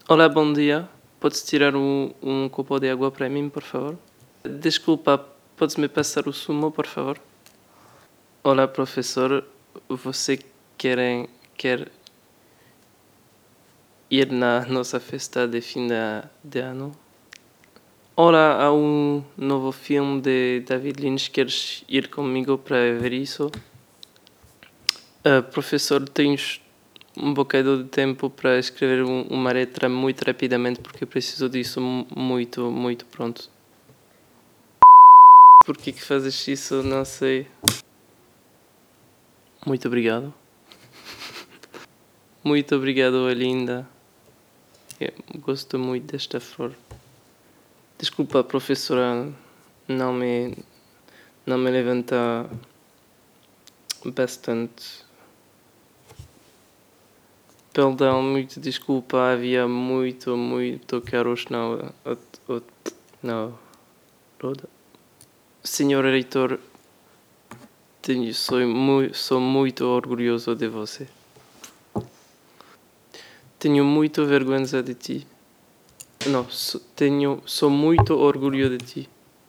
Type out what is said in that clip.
Olá, bom dia. Podes tirar um copo de água para mim, por favor? Desculpa, podes me passar o sumo, por favor? Olá, professor. Você quer ir na nossa festa de fim de ano? Olá, há um novo filme de David Lynch. Queres ir comigo para ver isso? Professor, tens um bocado de tempo para escrever uma letra muito rapidamente porque eu preciso disso muito, muito pronto. Por que fazes isso? Não sei. Muito obrigado. Muito obrigado, linda. Eu gosto muito desta flor. Desculpa, professora, não me, não me levanta bastante. Perdão, muito desculpa, havia muito caros na roda. Senhor reitor, sou muito orgulhoso de você. Tenho muito vergonha de ti. Não, sou muito orgulho de ti.